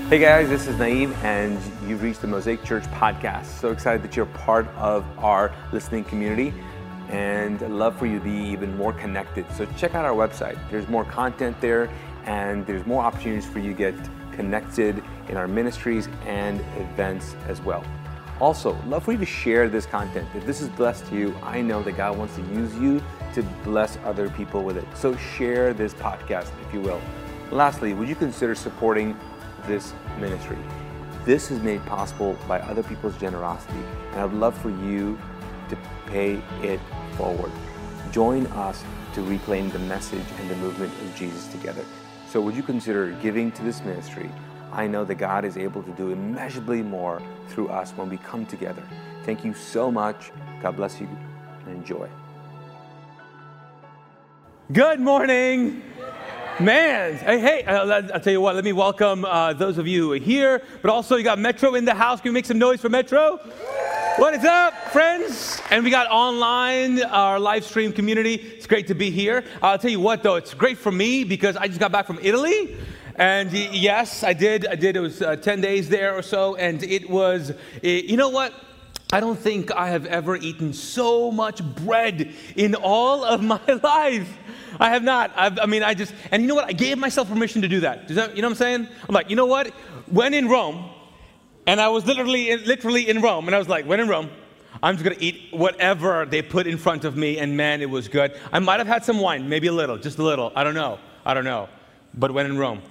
Hey guys, this is Naeem, and you've reached the Mosaic Church podcast. So excited that you're part of our listening community, and I'd love for you to be even more connected. So check out our website. There's more content there, and there's more opportunities for you to get connected in our ministries and events as well. Also, love for you to share this content. If this is blessed to you, I know that God wants to use you to bless other people with it. So share this podcast, if you will. Lastly, would you consider supporting this ministry? This is made possible by other people's generosity, and I'd love for you to pay it forward. Join us to reclaim the message and the movement of Jesus together. So would you consider giving to this ministry? I know that God is able to do immeasurably more through us when we come together. Thank you so much. God bless you, and enjoy. Good morning. Man, hey, I'll tell you what, let me welcome those of you here, but also you got Metro in the house. Can we make some noise for Metro? What is up, friends? And we got online, our live stream community. It's great to be here. I'll tell you what, though, it's great for me because I just got back from Italy. And yes, I did. It was 10 days there or so, and it was, you know what? I don't think I have ever eaten so much bread in all of my life. I have not. And you know what? I gave myself permission to do that. You know what I'm saying? I'm like, you know what? When in Rome, and I was literally in Rome, and I was like, when in Rome, I'm just going to eat whatever they put in front of me, and man, it was good. I might have had some wine, maybe a little, just a little. I don't know. But when in Rome.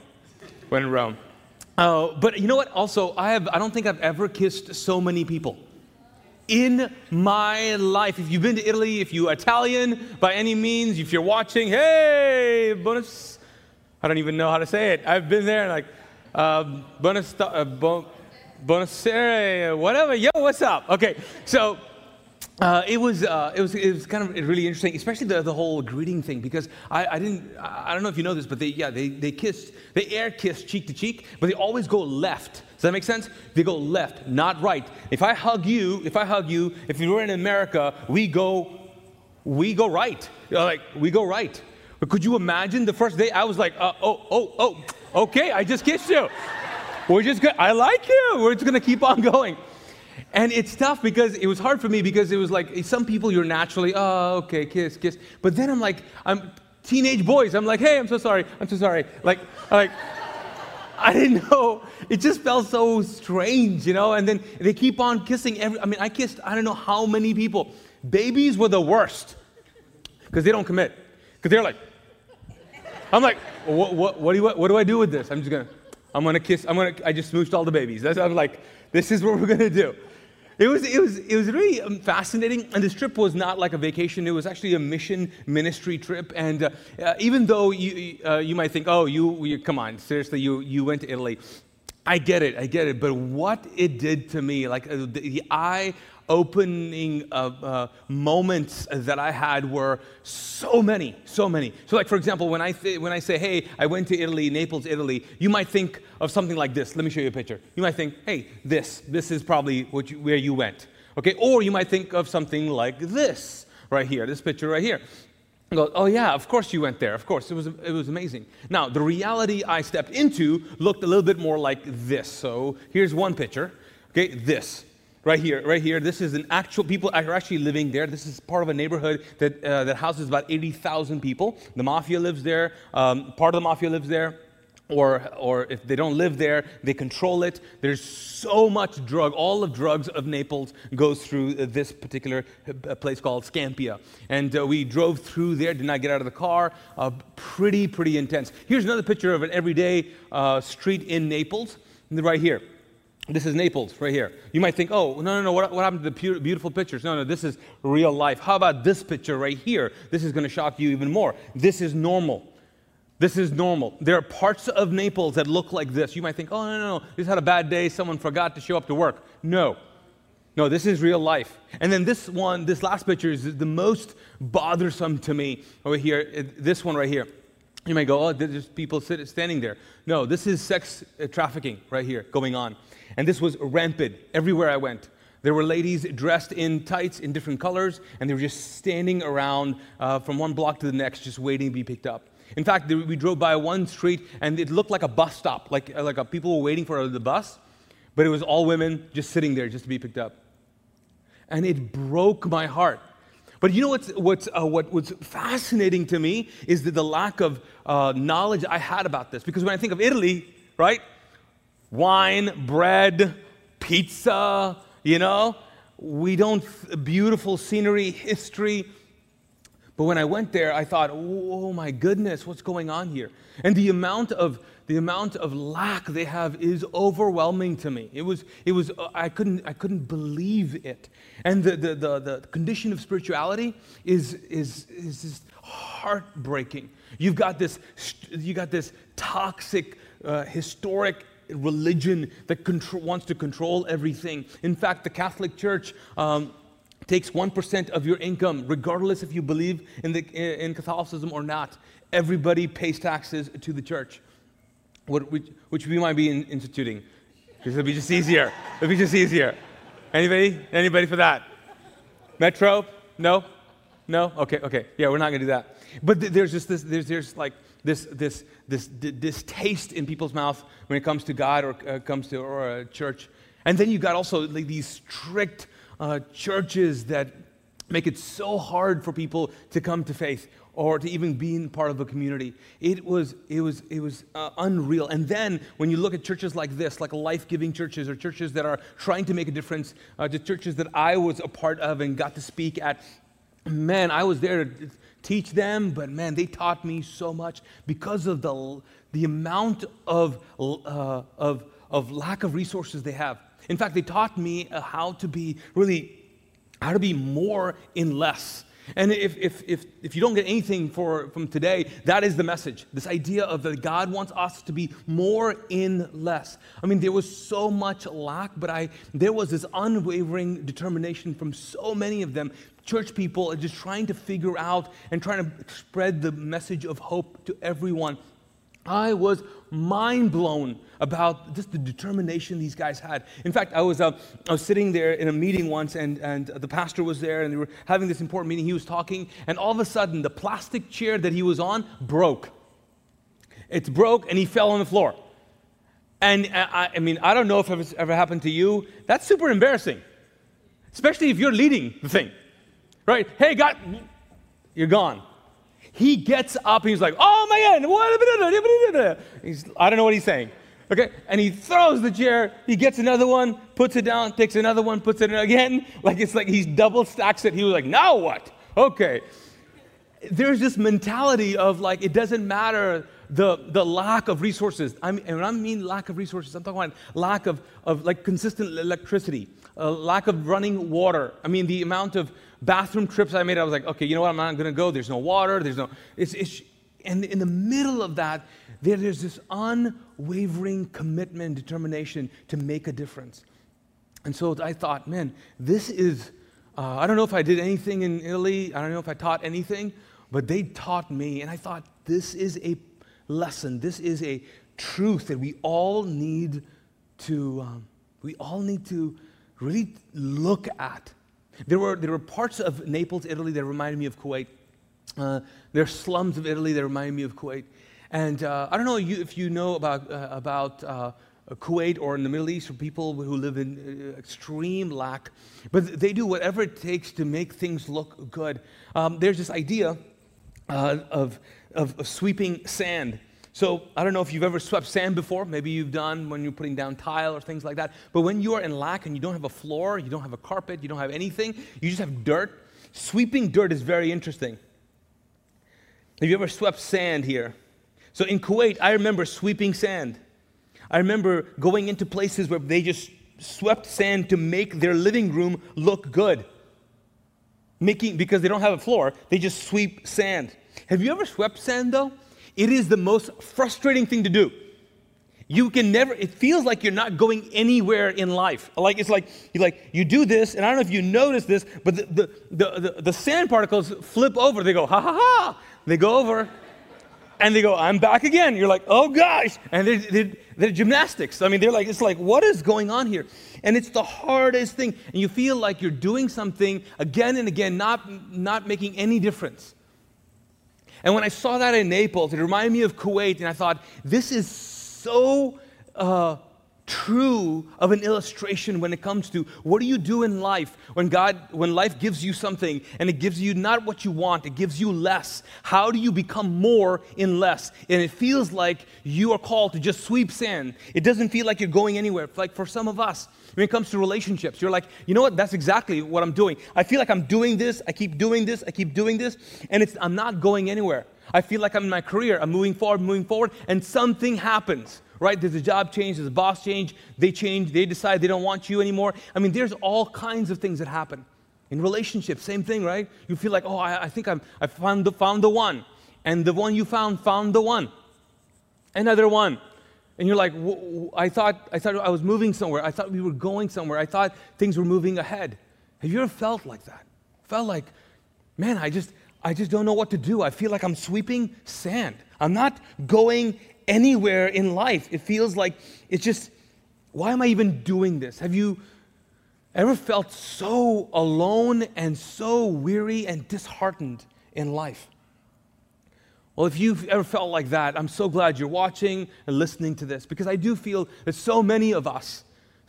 Oh, but you know what? Also, I don't think I've ever kissed so many people in my life. If you've been to Italy, if you're Italian by any means, if you're watching, hey, buonas, I don't even know how to say it. I've been there, like, buonasera, whatever. Yo, what's up? Okay, so it was kind of really interesting, especially the whole greeting thing, because I don't know if you know this, but they air kiss cheek to cheek, but they always go left. Does that make sense? They go left, not right. If I hug you, if you were in America, we go right. We go right. But could you imagine the first day I was like, okay, I just kissed you. We're just good. I like you. We're just gonna keep on going. And it's tough because it was hard for me because it was like some people you're naturally, okay, kiss. But then I'm teenage boys. I'm like, hey, I'm so sorry. Like. I didn't know. It just felt so strange, you know? And then they keep on kissing I kissed I don't know how many people. Babies were the worst because they don't commit. Because they're like, I'm like, what do I do with this? I'm gonna kiss. I just smooched all the babies. I'm like, this is what we're gonna do. It was really fascinating, and this trip was not like a vacation. It was actually a mission ministry trip. And even though you might think, oh, you come on, seriously, you went to Italy. I get it. But what it did to me, like the eye-opening moments that I had were so many. So, like for example, when I say, hey, I went to Italy, Naples, Italy, you might think of something like this. Let me show you a picture. You might think, hey, this is probably where you went, okay? Or you might think of something like this right here, this picture right here. And go, oh yeah, of course you went there. Of course, it was amazing. Now, the reality I stepped into looked a little bit more like this. So here's one picture, okay? This. Right here. This is an actual, people are actually living there. This is part of a neighborhood that houses about 80,000 people. The mafia lives there. Part of the mafia lives there. Or if they don't live there, they control it. There's so much drug. All of drugs of Naples goes through this particular place called Scampia. And we drove through there, did not get out of the car. Pretty intense. Here's another picture of an everyday street in Naples, right here. This is Naples, right here. You might think, oh, no, what happened to the beautiful pictures? No, this is real life. How about this picture right here? This is going to shock you even more. This is normal. There are parts of Naples that look like this. You might think, oh, no, this had a bad day. Someone forgot to show up to work. No, this is real life. And then this last picture is the most bothersome to me over here. This one right here. You might go, oh, there's people standing there. No, this is sex trafficking right here going on. And this was rampant everywhere I went. There were ladies dressed in tights in different colors, and they were just standing around from one block to the next, just waiting to be picked up. In fact, we drove by one street, and it looked like a bus stop, like people were waiting for the bus, but it was all women just sitting there just to be picked up. And it broke my heart. But you know what's fascinating to me is that the lack of knowledge I had about this. Because when I think of Italy, right, wine, bread, pizza, beautiful scenery, history. But when I went there, I thought, oh my goodness, what's going on here? And the amount of lack they have is overwhelming to me. It was I couldn't believe it. And the condition of spirituality is just heartbreaking. You've got this toxic, historic religion that wants to control everything. In fact, the Catholic Church takes 1% of your income, regardless if you believe in Catholicism or not. Everybody pays taxes to the church, which we might be instituting, because it'll be just easier. It'll be just easier. Anybody for that? Metro? No? Okay. Yeah, we're not gonna do that. But there's just this taste in people's mouth when it comes to God or comes to a church. And then you got also these strict churches that make it so hard for people to come to faith or to even be part of a community. It was unreal. And then when you look at churches like this, like life-giving churches or churches that are trying to make a difference, the churches that I was a part of and got to speak at, man, I was there to teach them, but man, they taught me so much because of the amount of lack of resources they have. In fact, they taught me how to be more in less. And if you don't get anything from today, that is the message. This idea of that God wants us to be more in less. I mean, there was so much lack, but there was this unwavering determination from so many of them. Church people are just trying to figure out and trying to spread the message of hope to everyone. I was mind blown about just the determination these guys had. In fact, I was sitting there in a meeting once, and the pastor was there, and they were having this important meeting. He was talking, and all of a sudden, the plastic chair that he was on broke. It broke, and he fell on the floor. And I mean, I don't know if it's ever happened to you. That's super embarrassing, especially if you're leading the thing, right? Hey, God, you're gone. He gets up and he's like, oh my God, I don't know what he's saying. Okay, and he throws the chair, he gets another one, puts it down, takes another one, puts it in again. It's like he's double stacks it. He was like, now what? Okay. There's this mentality of it doesn't matter the lack of resources. And when I mean lack of resources, I'm talking about lack of consistent electricity, lack of running water. I mean, the amount of bathroom trips I made, I was like, okay, you know what, I'm not going to go. There's no water. And in the middle of that, there's this unwavering commitment, determination to make a difference. And so I thought, man, this is, I don't know if I did anything in Italy. I don't know if I taught anything, but they taught me. And I thought, this is a lesson. This is a truth that we all need to really look at. There were parts of Naples, Italy, that reminded me of Kuwait. There are slums of Italy that remind me of Kuwait. And I don't know if you know about Kuwait or in the Middle East, or people who live in extreme lack, but they do whatever it takes to make things look good. There's this idea of sweeping sand. So I don't know if you've ever swept sand before. Maybe you've done when you're putting down tile or things like that. But when you are in lack and you don't have a floor, you don't have a carpet, you don't have anything, you just have dirt. Sweeping dirt is very interesting. Have you ever swept sand here? So in Kuwait, I remember sweeping sand. I remember going into places where they just swept sand to make their living room look good. Because they don't have a floor, they just sweep sand. Have you ever swept sand though? It is the most frustrating thing to do. It feels like you're not going anywhere in life. You do this, and I don't know if you notice this, but the sand particles flip over. They go, ha ha ha. They go over, and they go, I'm back again. You're like, oh gosh. And they're gymnastics. I mean, it's like, what is going on here? And it's the hardest thing. And you feel like you're doing something again and again, not making any difference. And when I saw that in Naples, it reminded me of Kuwait, and I thought, this is so true of an illustration when it comes to what do you do in life when life gives you something and it gives you not what you want, it gives you less. How do you become more in less? And it feels like you are called to just sweep sand. It doesn't feel like you're going anywhere. Like for some of us, when it comes to relationships, you're like, you know what? That's exactly what I'm doing. I feel like I'm doing this. I keep doing this. I keep doing this. And I'm not going anywhere. I feel like I'm in my career. I'm moving forward, and something happens. Right? There's a job change, there's a boss change, they decide they don't want you anymore. I mean, there's all kinds of things that happen. In relationships, same thing, right? You feel like, oh, I think I found the one. And the one you found the one. Another one. And you're like, I thought I was moving somewhere. I thought we were going somewhere. I thought things were moving ahead. Have you ever felt like that? Felt like, man, I just don't know what to do. I feel like I'm sweeping sand. I'm not going anywhere in life. It feels like it's just, why am I even doing this? Have you ever felt so alone and so weary and disheartened in life? Well, if you've ever felt like that, I'm so glad you're watching and listening to this, because I do feel that so many of us,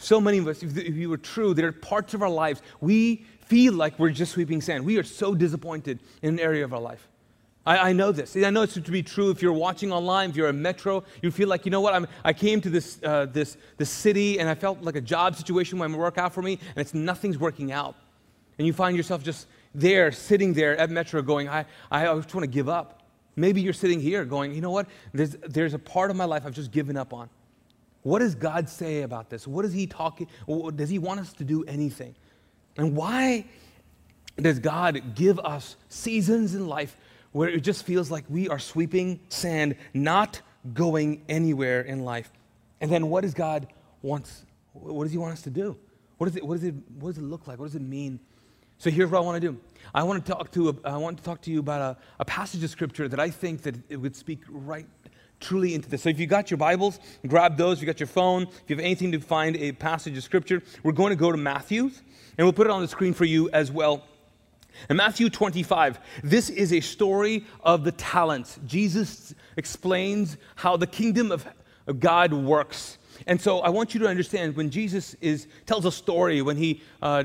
if you were true, there are parts of our lives, we feel like we're just sweeping sand. We are so disappointed in an area of our life. I know this. I know it's to be true. If you're watching online, if you're a metro, you feel like, you know what? I came to this city, and I felt like a job situation might work out for me, and nothing's working out. And you find yourself just there, sitting there at Metro, going, I just want to give up. Maybe you're sitting here, going, you know what? There's a part of my life I've just given up on. What does God say about this? What is He talking? Does He want us to do anything? And why does God give us seasons in life where it just feels like we are sweeping sand, not going anywhere in life? And then what does God wants? What does He want us to do? What does it look like? What does it mean? So here's what I want to do. I want to talk to you about a passage of Scripture that I think that it would speak right truly into this. So if you got your Bibles, grab those. If you got your phone, if you have anything to find a passage of Scripture, we're going to go to Matthew, and we'll put it on the screen for you as well. In Matthew 25, this is a story of the talents. Jesus explains how the kingdom of God works. And so I want you to understand, when Jesus tells a story, when he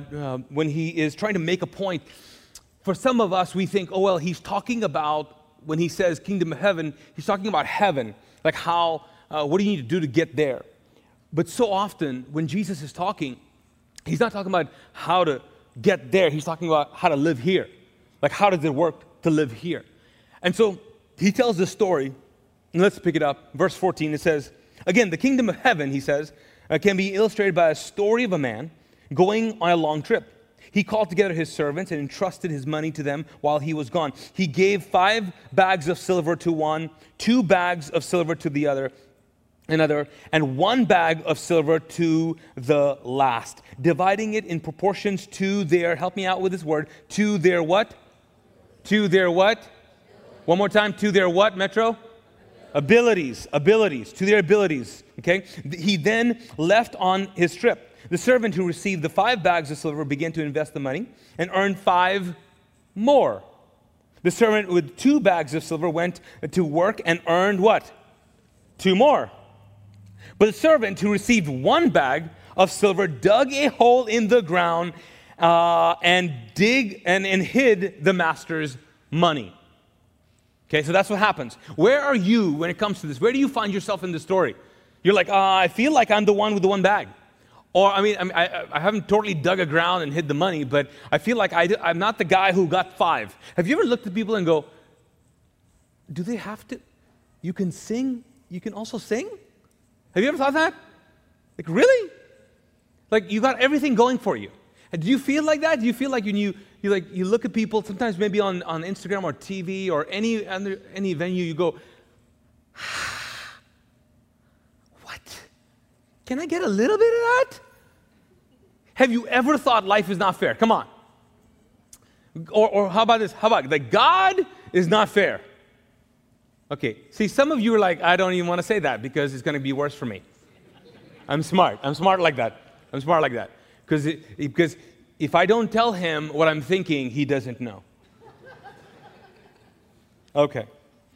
is trying to make a point, for some of us, we think, oh, well, he's talking about, when he says kingdom of heaven, he's talking about heaven, like how, what do you need to do to get there? But so often, when Jesus is talking, he's not talking about how to get there. He's talking about how to live here. Like, how does it work to live here? And so he tells this story, and let's pick it up. Verse 14, it says, again, the kingdom of heaven, he says, can be illustrated by a story of a man going on a long trip. He called together his servants and entrusted his money to them while he was gone. He gave 5 bags of silver to one, 2 bags of silver to the other, another, and 1 bag of silver to the last, dividing it in proportions to their, help me out with this word, to their what? To their what? One more time, to their what, Metro? Abilities, to their abilities, okay? He then left on his trip. The servant who received the 5 bags of silver began to invest the money and earned 5 more. The servant with 2 bags of silver went to work and earned what? 2 more. But the servant who received 1 bag of silver dug a hole in the ground and hid the master's money. Okay, so that's what happens. Where are you when it comes to this? Where do you find yourself in the story? You're like, I feel like I'm the one with the 1 bag. Or, I haven't totally dug a ground and hid the money, but I feel like I'm not the guy who got 5. Have you ever looked at people and go, do they have to? You can sing, you can also sing? Have you ever thought that? Like, really? Like, you got everything going for you. And do you feel like that? Do you feel like you look at people, sometimes maybe on Instagram or TV or any venue, you go, what? Can I get a little bit of that? Have you ever thought life is not fair? Come on. Or how about this? How about that God is not fair? Okay, see, some of you are like, I don't even want to say that because it's going to be worse for me. I'm smart like that. Because if I don't tell him what I'm thinking, he doesn't know. Okay.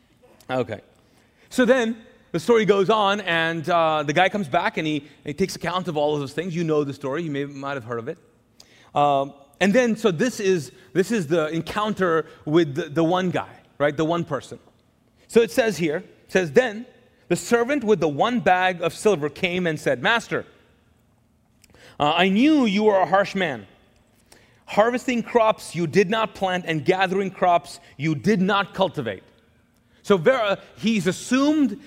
So then the story goes on, and the guy comes back, and he takes account of all of those things. You know the story. You might have heard of it. And then, so this is the encounter with the one guy, right? The one person. So it says here, then the servant with the one bag of silver came and said, Master, I knew you were a harsh man, harvesting crops you did not plant and gathering crops you did not cultivate. So he's assumed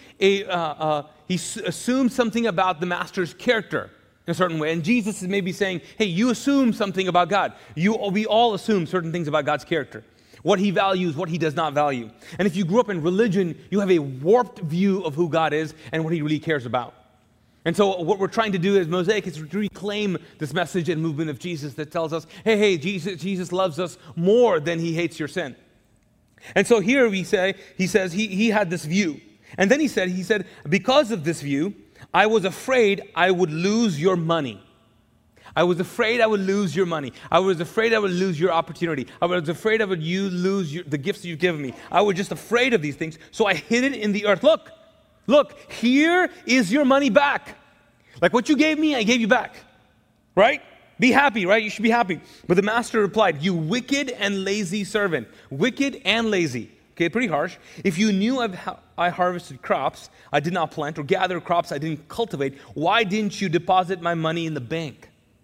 something about the master's character in a certain way. And Jesus is maybe saying, hey, you assume something about God. We all assume certain things about God's character, what he values, what he does not value. And if you grew up in religion, you have a warped view of who God is and what he really cares about. And so what we're trying to do as Mosaic is to reclaim this message and movement of Jesus that tells us, hey, Jesus loves us more than he hates your sin. And so here he says he had this view. And then he said, because of this view, I was afraid I would lose your money. I was afraid I would lose your money. I was afraid I would lose your opportunity. I was afraid I would lose the gifts you've given me. I was just afraid of these things. So I hid it in the earth. Look, here is your money back. Like what you gave me, I gave you back. Right? Be happy, right? You should be happy. But the master replied, you wicked and lazy servant. Wicked and lazy. Okay, pretty harsh. If you knew I harvested crops I did not plant or gathered crops I didn't cultivate, why didn't you deposit my money in the bank?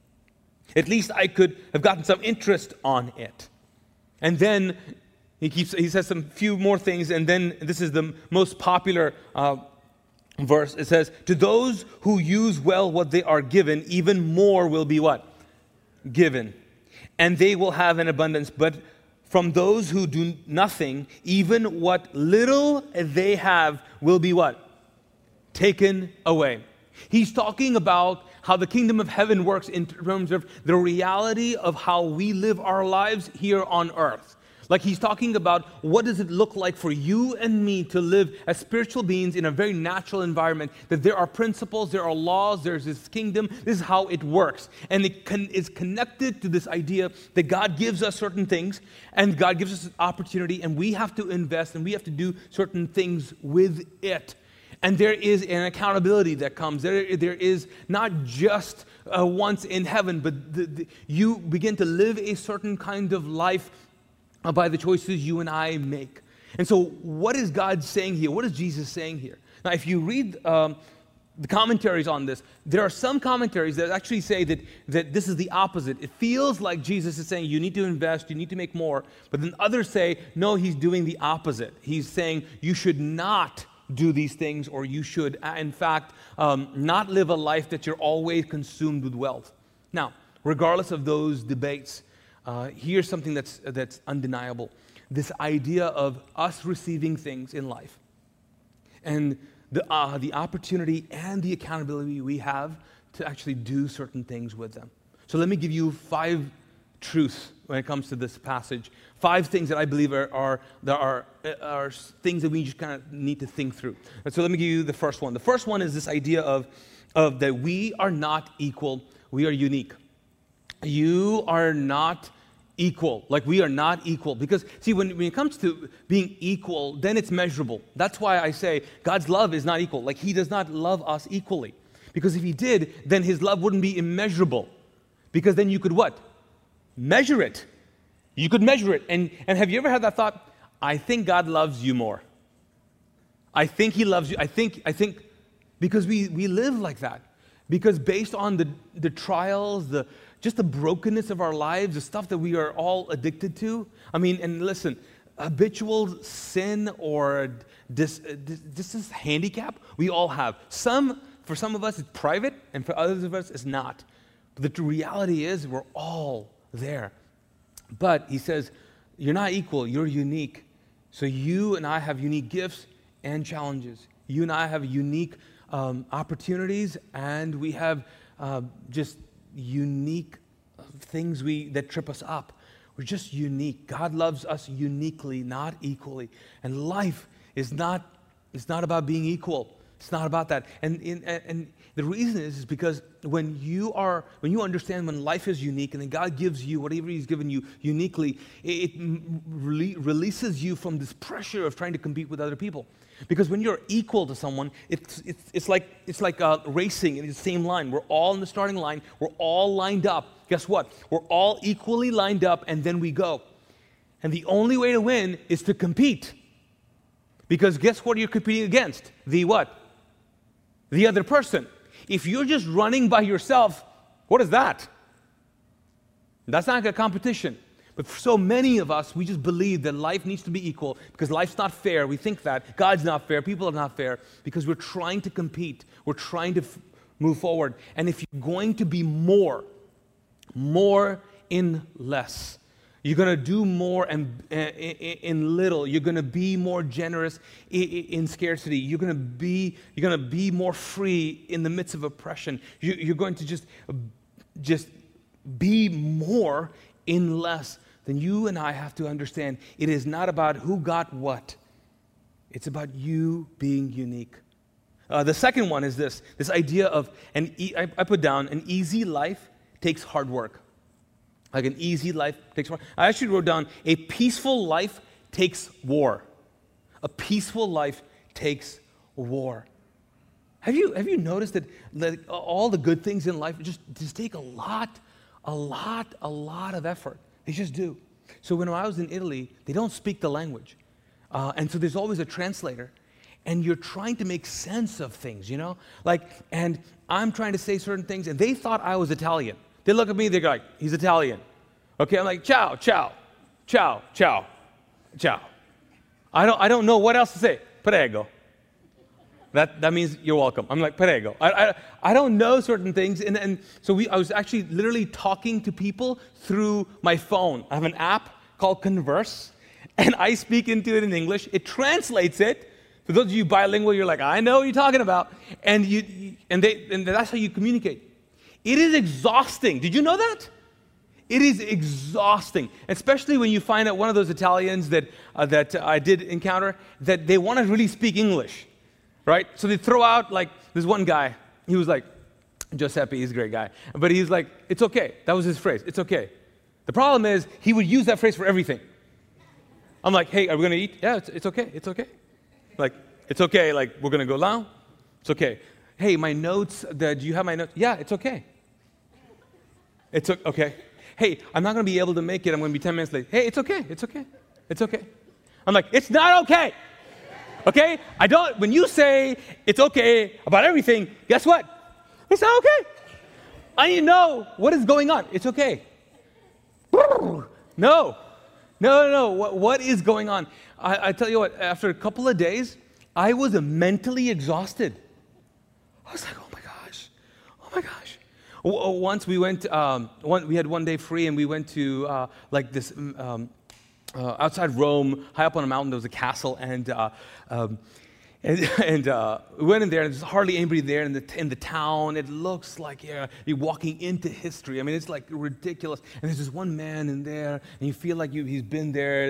At least I could have gotten some interest on it. And then he says some few more things, and then this is the most popular verse. It says, to those who use well what they are given, even more will be what? Given. And they will have an abundance. But from those who do nothing, even what little they have will be what? Taken away. He's talking about how the kingdom of heaven works in terms of the reality of how we live our lives here on earth. Like he's talking about what does it look like for you and me to live as spiritual beings in a very natural environment, that there are principles, there are laws, there's this kingdom, this is how it works. And it is connected to this idea that God gives us certain things and God gives us an opportunity and we have to invest and we have to do certain things with it. And there is an accountability that comes. There is not just once in heaven, but you begin to live a certain kind of life by the choices you and I make. And so what is God saying here? What is Jesus saying here? Now, if you read the commentaries on this, there are some commentaries that actually say that this is the opposite. It feels like Jesus is saying you need to invest, you need to make more. But then others say, no, he's doing the opposite. He's saying you should not do these things, or you should, in fact, not live a life that you're always consumed with wealth. Now, regardless of those debates, here's something that's undeniable. This idea of us receiving things in life and the opportunity and the accountability we have to actually do certain things with them. So let me give you 5 truths when it comes to this passage. 5 things that I believe are things that we just kind of need to think through. And so let me give you the first one. The first one is this idea of that we are not equal, we are unique. You are not equal. Like we are not equal. Because, see, when it comes to being equal, then it's measurable. That's why I say God's love is not equal. Like he does not love us equally. Because if he did, then his love wouldn't be immeasurable. Because then you could what? Measure it. You could measure it. And have you ever had that thought, I think God loves you more. I think he loves you. I think, because we live like that. Because based on the trials, just the brokenness of our lives, the stuff that we are all addicted to. I mean, and listen, habitual sin or this is handicap we all have. For some of us, it's private, and for others of us, it's not. But the reality is we're all there. But he says, you're not equal, you're unique. So you and I have unique gifts and challenges. You and I have unique opportunities, and we have just unique things that trip us up. We're just unique. God loves us uniquely, not equally. And life is not about being equal. It's not about that. And the reason is because when you understand when life is unique and then God gives you whatever He's given you uniquely, it releases you from this pressure of trying to compete with other people. Because when you're equal to someone, it's like racing in the same line. We're all in the starting line. We're all lined up. Guess what? We're all equally lined up, and then we go. And the only way to win is to compete. Because guess what you're competing against? The what? The other person. If you're just running by yourself, what is that? That's not a competition. But for so many of us, we just believe that life needs to be equal because life's not fair. We think that. God's not fair. People are not fair because we're trying to compete. We're trying to move forward. And if you're going to be more in less, you're going to do more in little. You're going to be more generous in scarcity. You're going to be more free in the midst of oppression. You're going to just be more in less. Then you and I have to understand it is not about who got what. It's about you being unique. The second one is this idea of, I put down, an easy life takes hard work. Like an easy life takes hard work. I actually wrote down, a peaceful life takes war. A peaceful life takes war. Have you noticed that all the good things in life just take a lot of effort? They just do. So when I was in Italy, they don't speak the language. And so there's always a translator. And you're trying to make sense of things, you know? And I'm trying to say certain things, and they thought I was Italian. They look at me, they're like, he's Italian. Okay, I'm like, ciao, ciao, ciao, ciao, ciao. I don't know what else to say. Prego. That means you're welcome. I'm like, prego. I don't know certain things. And so I was actually literally talking to people through my phone. I have an app called Converse, and I speak into it in English. It translates it. For those of you bilingual, you're like, I know what you're talking about. And that's how you communicate. It is exhausting. Did you know that? It is exhausting, especially when you find out one of those Italians that I did encounter, that they want to really speak English. Right? So they throw out, like, this one guy, he was like, Giuseppe, he's a great guy, but he's like, it's okay. That was his phrase, it's okay. The problem is, he would use that phrase for everything. I'm like, hey, are we going to eat? Yeah, it's okay, it's okay. Like, it's okay, like, we're going to go now? It's okay. Hey, my notes, do you have my notes? Yeah, it's okay. It's okay. Hey, I'm not going to be able to make it, I'm going to be 10 minutes late. Hey, it's okay, it's okay, it's okay. I'm like, it's not okay. Okay? When you say it's okay about everything, guess what? It's not okay. I need to know what is going on. It's okay. No. What is going on? I tell you what, after a couple of days, I was mentally exhausted. I was like, oh my gosh. Once we went, we had one day free, and we went to this outside Rome, high up on a mountain. There was a castle, and we went in there, and there's hardly anybody there in the town. It looks like you're walking into history. I mean, it's like ridiculous. And there's this one man in there, and you feel like he's been there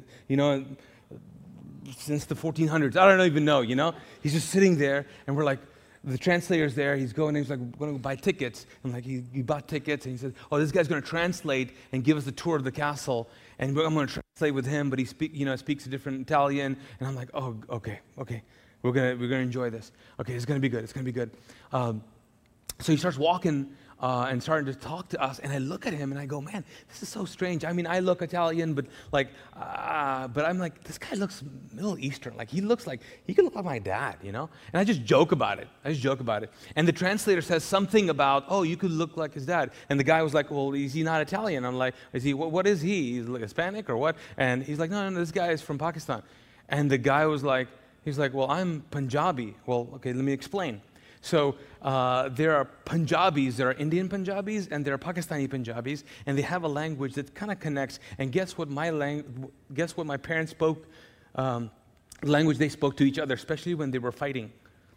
since the 1400s. I don't even know, you know. He's just sitting there, and we're like, the translator's there. He's going, and he's like, we're going to buy tickets. And like, he bought tickets, and he said, oh, this guy's going to translate and give us the tour of the castle. And I'm going to translate with him, but he speaks a different Italian. And I'm like, oh, okay. We're gonna enjoy this. Okay, it's gonna be good. So he starts walking and starting to talk to us, and I look at him and I go, man, this is so strange. I mean, I look Italian, but I'm like, this guy looks Middle Eastern. Like he could look like my dad, you know? And I just joke about it. And the translator says something about, oh, you could look like his dad. And the guy was like, well, is he not Italian? I'm like, is he? What is he? He's like Hispanic or what? And he's like, no, this guy is from Pakistan. And the guy was like, he's like, well, I'm Punjabi. Well, okay, let me explain. So there are Punjabis, there are Indian Punjabis, and there are Pakistani Punjabis, and they have a language that kind of connects. And guess what my parents spoke, the language they spoke to each other, especially when they were fighting.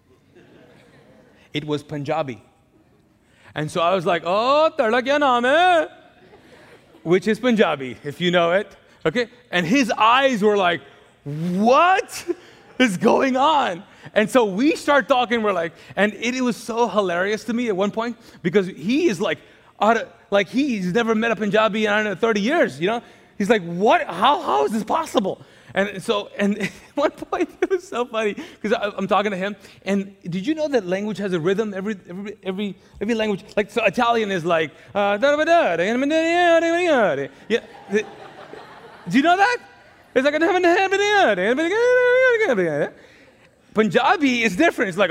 It was Punjabi. And so I was like, oh, tada kya naam hai? Which is Punjabi, if you know it. Okay? And his eyes were like, what? is going on? And so we start talking, we're like, and it was so hilarious to me at one point because he is like, he's never met a Punjabi in, I don't know, 30 years, you know? He's like, what? How is this possible? And at one point, it was so funny because I'm talking to him. And did you know that language has a rhythm? Every language, like, so Italian is like, yeah. Do you know that? It's like, Punjabi is different. It's like,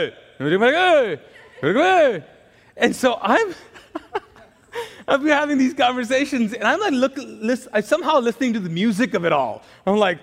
and so I'm having these conversations, and I'm like, I'm somehow listening to the music of it all. I'm like,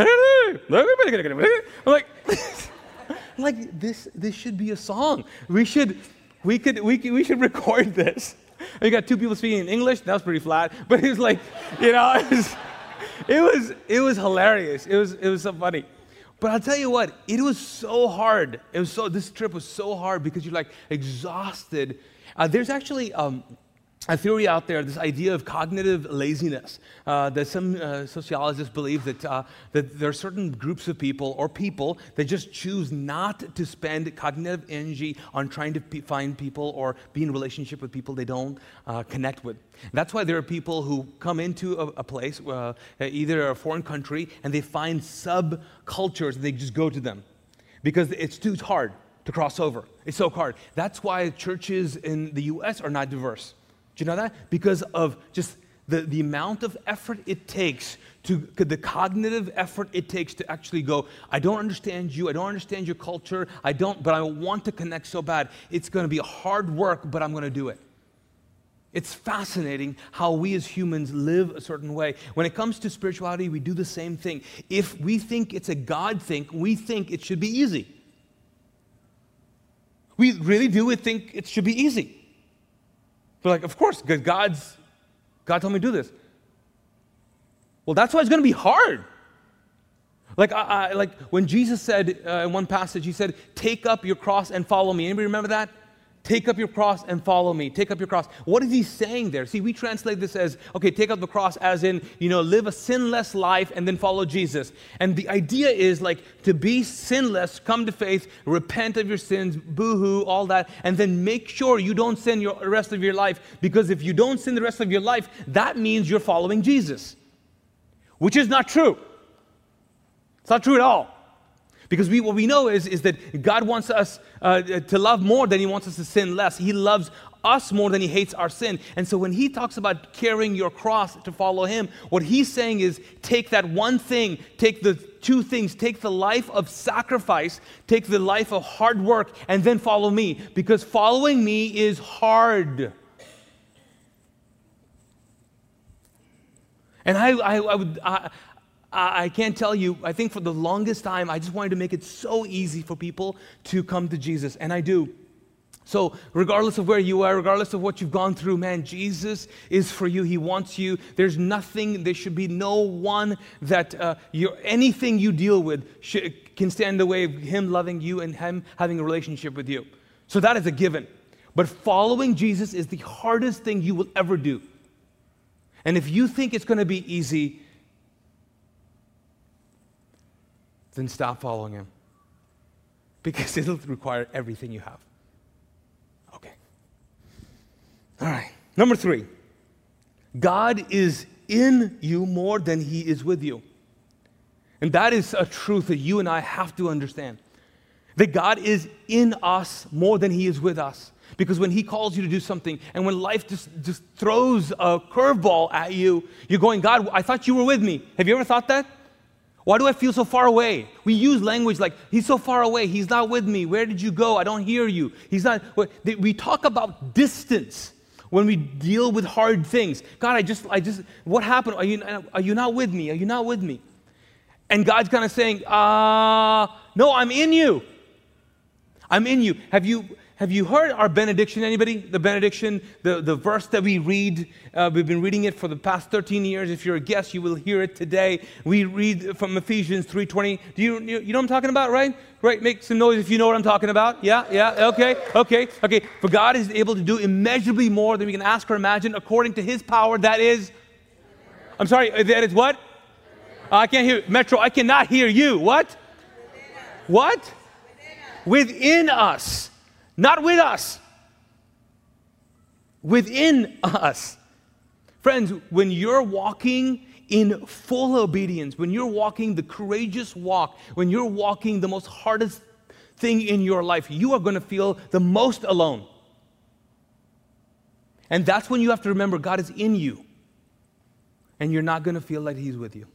this should be a song. We should record this. You got two people speaking in English. That was pretty flat, but it was like, you know, it was hilarious. It was so funny. But I'll tell you what, it was so hard. This trip was so hard because you're like exhausted. There's actually a theory out there, this idea of cognitive laziness, that some sociologists believe that there are certain groups of people or people that just choose not to spend cognitive energy on trying to find people or be in relationship with people they don't connect with. That's why there are people who come into a place, either a foreign country, and they find subcultures and they just go to them because it's too hard to cross over. It's so hard. That's why churches in the U.S. are not diverse. Do you know that? Because of just the amount of effort it takes the cognitive effort it takes to actually go, I don't understand you, I don't understand your culture, but I want to connect so bad. It's going to be hard work, but I'm going to do it. It's fascinating how we as humans live a certain way. When it comes to spirituality, we do the same thing. If we think it's a God thing, we think it should be easy. We really do think it should be easy. We're like, of course, because God told me to do this. Well, that's why it's going to be hard. Like when Jesus said in one passage, he said, take up your cross and follow me. Anybody remember that? Take up your cross and follow me. Take up your cross. What is he saying there? See, we translate this as, okay, take up the cross as in, live a sinless life and then follow Jesus. And the idea is like to be sinless, come to faith, repent of your sins, boo-hoo, all that, and then make sure you don't sin the rest of your life. Because if you don't sin the rest of your life, that means you're following Jesus. Which is not true. It's not true at all. Because what we know is that God wants us to love more than he wants us to sin less. He loves us more than he hates our sin. And so when he talks about carrying your cross to follow him, what he's saying is take that one thing, take the two things, take the life of sacrifice, take the life of hard work, and then follow me. Because following me is hard. And I can't tell you, I think for the longest time, I just wanted to make it so easy for people to come to Jesus, and I do. So regardless of where you are, regardless of what you've gone through, man, Jesus is for you. He wants you. There's nothing, there should be no one that anything you deal with can stand in the way of him loving you and him having a relationship with you. So that is a given. But following Jesus is the hardest thing you will ever do. And if you think it's going to be easy, then stop following him. Because it'll require everything you have. Okay. All right. Number 3. God is in you more than he is with you. And that is a truth that you and I have to understand. That God is in us more than he is with us. Because when he calls you to do something, and when life just throws a curveball at you, you're going, God, I thought you were with me. Have you ever thought that? Why do I feel so far away? We use language like, he's so far away, he's not with me. Where did you go? I don't hear you. He's not. We talk about distance when we deal with hard things. God, what happened? Are you not with me? Are you not with me? And God's kind of saying, no, I'm in you. I'm in you. Have you heard our benediction, anybody? The benediction, the verse that we read, we've been reading it for the past 13 years. If you're a guest, you will hear it today. We read from Ephesians 3:20. Do you know what I'm talking about, right? Right, make some noise if you know what I'm talking about. Yeah, okay. For God is able to do immeasurably more than we can ask or imagine according to his power that is, that is what? I can't hear, Metro, I cannot hear you. What? What? Within us. Not with us. Within us. Friends, when you're walking in full obedience, when you're walking the courageous walk, when you're walking the most hardest thing in your life, you are going to feel the most alone. And that's when you have to remember God is in you. And you're not going to feel like He's with you.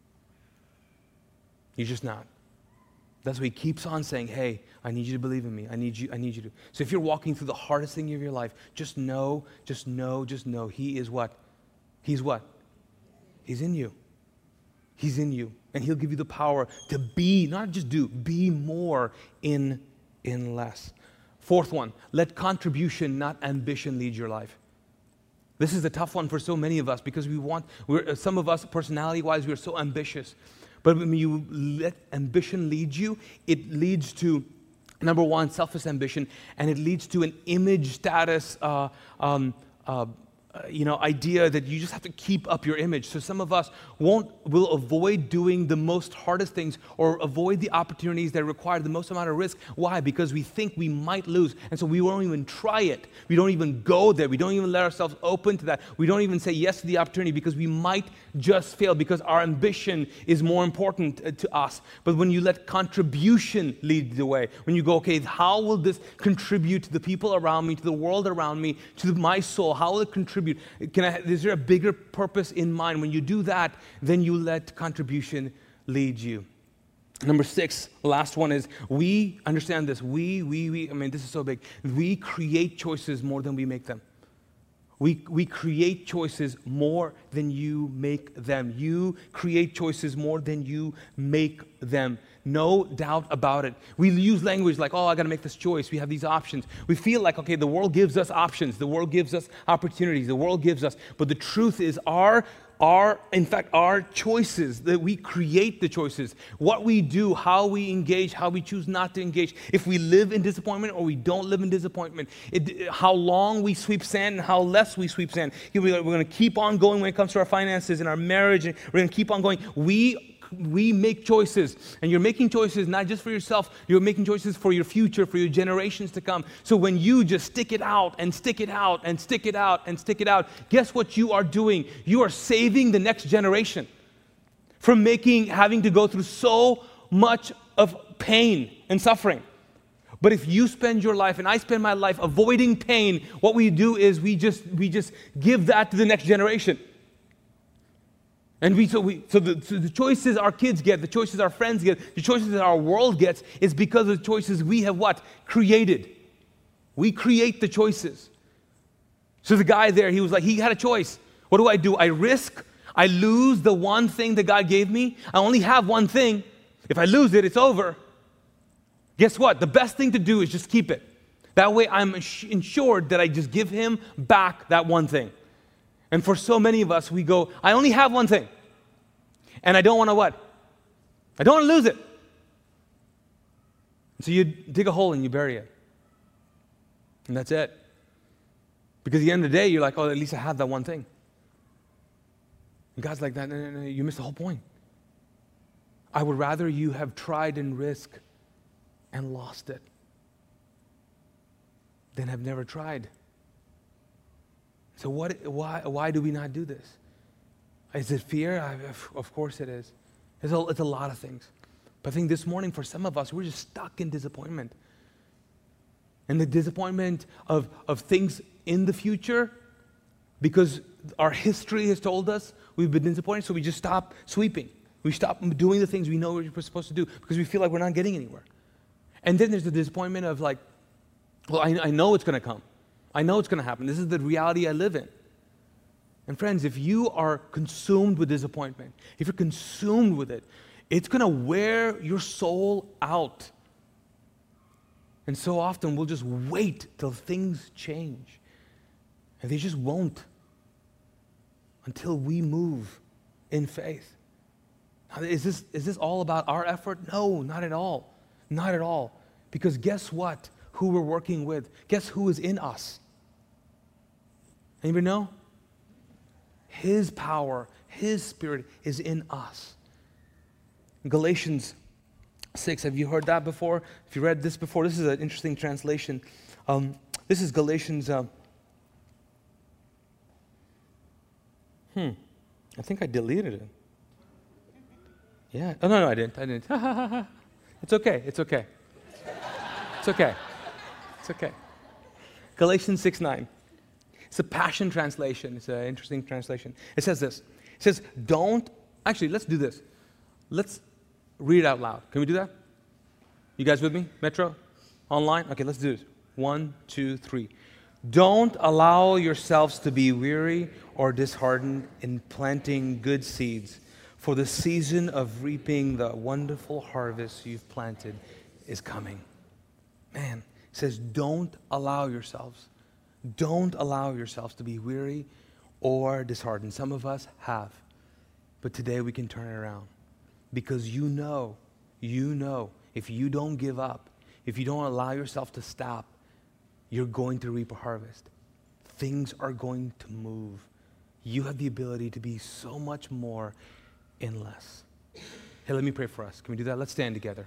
You're just not. That's why He keeps on saying, hey, I need you to believe in me. I need you to. So if you're walking through the hardest thing of your life, just know, He is what? He's what? He's in you. He's in you. And He'll give you the power to be, not just do, be more in less. Fourth one, let contribution, not ambition, lead your life. This is a tough one for so many of us because some of us, personality-wise, we're so ambitious. But when you let ambition lead you, it leads to, number one, selfish ambition, and it leads to an image status idea that you just have to keep up your image. So some of us will avoid doing the most hardest things or avoid the opportunities that require the most amount of risk. Why? Because we think we might lose. And so we won't even try it. We don't even go there. We don't even let ourselves open to that. We don't even say yes to the opportunity because we might just fail because our ambition is more important to us. But when you let contribution lead the way, when you go, okay, how will this contribute to the people around me, to the world around me, to my soul? How will it contribute? Is there a bigger purpose in mind? When you do that, then you let contribution lead you. Number 6, last one is we understand this. This is so big. We create choices more than we make them. We create choices more than you make them. You create choices more than you make them. No doubt about it. We use language like, I got to make this choice. We have these options. We feel like, okay, the world gives us options. The world gives us opportunities. The world gives us. But the truth is our choices, that we create the choices. What we do, how we engage, how we choose not to engage. If we live in disappointment or we don't live in disappointment. How long we sweep sand and how less we sweep sand. We're going to keep on going when it comes to our finances and our marriage. And we're going to keep on going. We make choices, and you're making choices not just for yourself, you're making choices for your future, for your generations to come. So when you just stick it out and stick it out and stick it out and stick it out, guess what you are doing? You are saving the next generation from having to go through so much of pain and suffering. But if you spend your life, and I spend my life avoiding pain, what we do is we just give that to the next generation. And the choices our kids get, the choices our friends get, the choices that our world gets is because of the choices we have what? Created. We create the choices. So the guy there, he had a choice. What do? I risk. I lose the one thing that God gave me. I only have one thing. If I lose it, it's over. Guess what? The best thing to do is just keep it. That way I'm ensured that I just give Him back that one thing. And for so many of us, we go, I only have one thing. And I don't want to what? I don't want to lose it. So you dig a hole and you bury it. And that's it. Because at the end of the day, you're like, at least I have that one thing. And God's like, no, you missed the whole point. I would rather you have tried and risked and lost it than have never tried. So why do we not do this? Is it fear? Of course it is. It's a lot of things. But I think this morning for some of us, we're just stuck in disappointment. And the disappointment of things in the future, because our history has told us we've been disappointed, so we just stop sweeping. We stop doing the things we know we're supposed to do because we feel like we're not getting anywhere. And then there's the disappointment of like, I know it's going to come. I know it's going to happen. This is the reality I live in. And friends, if you are consumed with disappointment, if you're consumed with it, it's going to wear your soul out. And so often we'll just wait till things change. And they just won't until we move in faith. Now, is this all about our effort? No, not at all. Not at all. Because guess what? Who we're working with. Guess who is in us? Anybody know? His power, His Spirit is in us. Galatians 6. Have you heard that before? If you read this before, this is an interesting translation. This is Galatians. I think I deleted it. Yeah. Oh, no, I didn't. It's okay. It's okay. It's okay. It's okay. Galatians 6:9. It's a Passion translation. It's an interesting translation. It says this. It says, actually, let's do this. Let's read it out loud. Can we do that? You guys with me? Metro? Online? Okay, let's do this. 1, 2, 3. Don't allow yourselves to be weary or disheartened in planting good seeds, for the season of reaping the wonderful harvest you've planted is coming. Man, it says don't allow yourselves to be weary or disheartened. Some of us have, but today we can turn it around because you know, if you don't give up, if you don't allow yourself to stop, you're going to reap a harvest. Things are going to move. You have the ability to be so much more in less. Hey, let me pray for us. Can we do that? Let's stand together.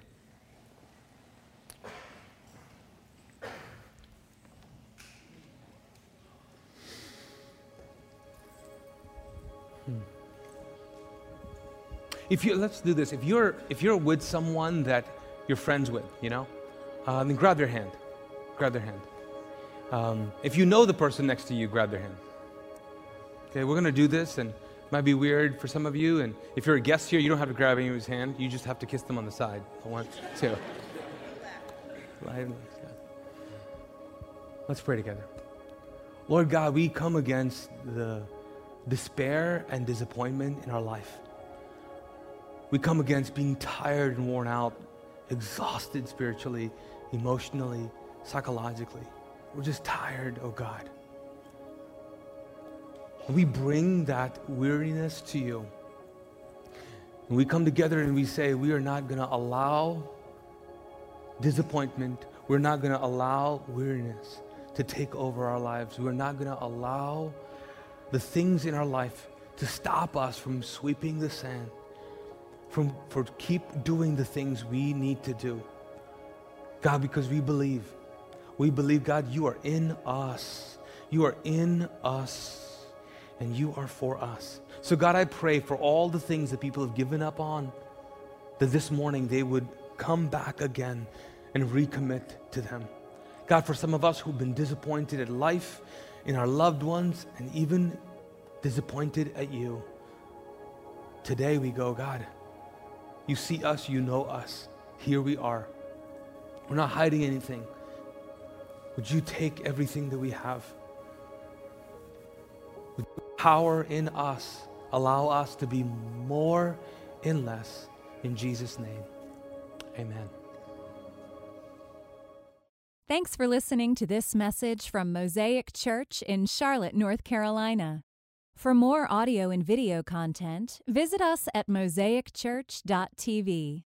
Let's do this. If you're with someone that you're friends with, then grab their hand. Grab their hand. If you know the person next to you, grab their hand. Okay, we're going to do this, and it might be weird for some of you. And if you're a guest here, you don't have to grab anyone's hand. You just have to kiss them on the side. 1, 2. Let's pray together. Lord God, we come against the despair and disappointment in our life. We come against being tired and worn out, exhausted spiritually, emotionally, psychologically. We're just tired, oh God. And we bring that weariness to you. And we come together and we say, we are not going to allow disappointment. We're not going to allow weariness to take over our lives. We're not going to allow the things in our life to stop us from sweeping the sand, for keep doing the things we need to do. God, because we believe, God, you are in us. You are in us, and you are for us. So God, I pray for all the things that people have given up on, that this morning they would come back again and recommit to them. God, for some of us who've been disappointed at life, in our loved ones, and even disappointed at you, today we go, God, you see us, you know us. Here we are. We're not hiding anything. Would you take everything that we have? Would your power in us allow us to be more in less? In Jesus' name, amen. Thanks for listening to this message from Mosaic Church in Charlotte, North Carolina. For more audio and video content, visit us at mosaicchurch.tv.